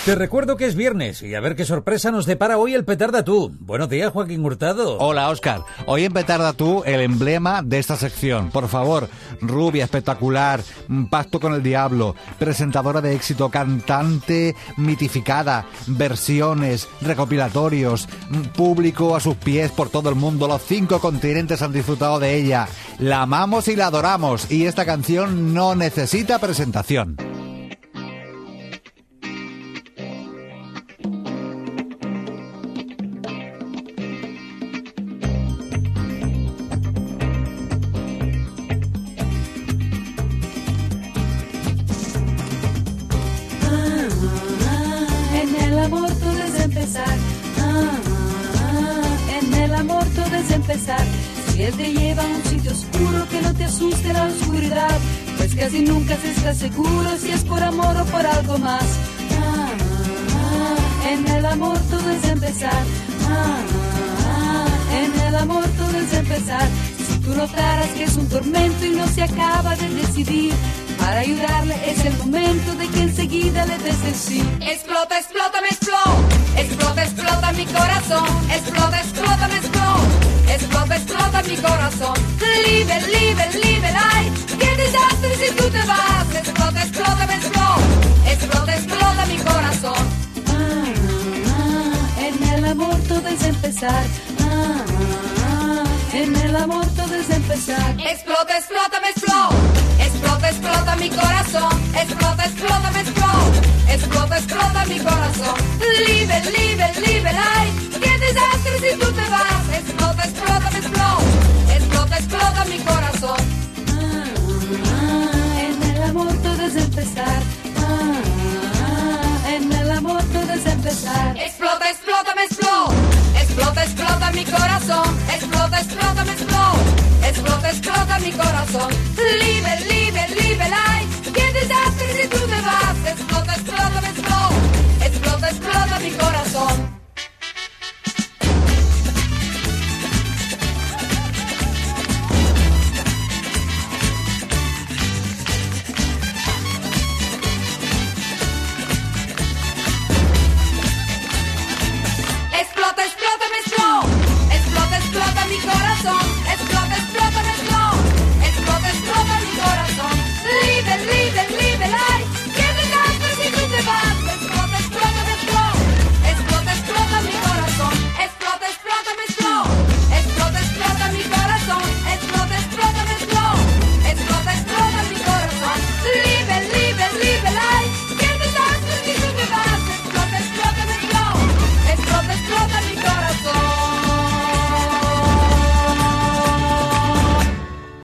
Te recuerdo que es viernes y a ver qué sorpresa nos depara hoy el Petarda Tú. Buenos días, Joaquín Hurtado. Hola, Óscar. Hoy en Petarda Tú, el emblema de esta sección. Por favor, rubia, espectacular, pacto con el diablo, presentadora de éxito, cantante mitificada, versiones, recopilatorios, público a sus pies por todo el mundo. Los 5 continentes han disfrutado de ella. La amamos y la adoramos. Y esta canción no necesita presentación. En el amor todo es empezar. Si él te lleva a un sitio oscuro, que no te asuste la oscuridad, pues casi nunca se está seguro si es por amor o por algo más. En el amor todo es empezar. En el amor todo es empezar. Si tú notaras que es un tormento y no se acaba de decidir, para ayudarle es el momento de que enseguida le des el sí. Explota, explota, me explota. Explota, explota mi corazón. Explota, explota, me explota. Explota, explota mi corazón. Liebe, liebe, liebe, ay, qué desastre si tú te vas. Explota, explota, me explota. Explota, explota mi corazón. En el amor todo es empezar. En el amor todo es empezar. Explota, explota, me explota. Explota, explota mi corazón. Explota, explota, me explota. Explota, explota mi corazón. Liebe, liebe, liebe, ay, qué desastre si tú te vas. Explota, explota, me explota. Explota, explota mi corazón. En el amor todo es empezar. En el amor todo es empezar. Explota, explota, me explota. Explota, explota mi corazón. Explota, explota, me explota. Explota, explota mi corazón. Liebe, liebe.